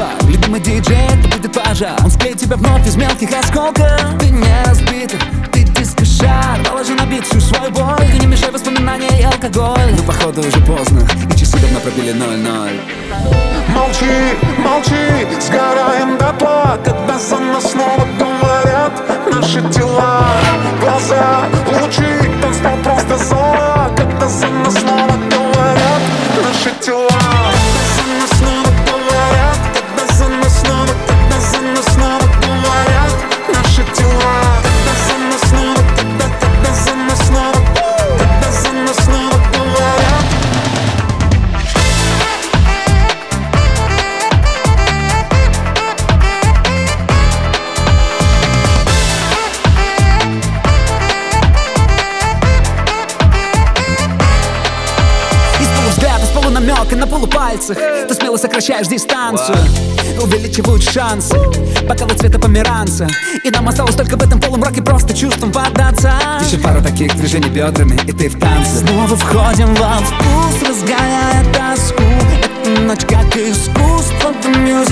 Любимый диджей, это будет пожар. Он склеит тебя вновь из мелких осколков. Ты не разбитый, ты дискошар. Положи на бит всю свою боль. Ты не мешай воспоминания и алкоголь. Но походу уже поздно, и часы давно пробили 0-0. Молчи, молчи, сгораем дотла, когда за нас снова говорят наши тела. Глаза, лучи, танцпол просто зола, когда за нас снова говорят наши тела. Когда за нас снова говорят, когда за нас снова, когда за нас снова говорят наши тела. Когда за нас снова, когда за нас снова, когда за нас снова говорят. Намек на полупальцах. Ты смело сокращаешь дистанцию, увеличивают шансы бокалы цвета померанца. И нам осталось только в этом полумраке просто чувством поддаться. Еще пара таких движений бедрами, и ты в танце. Снова входим во вкус, разгоняя тоску. Эта ночь как искусство, the music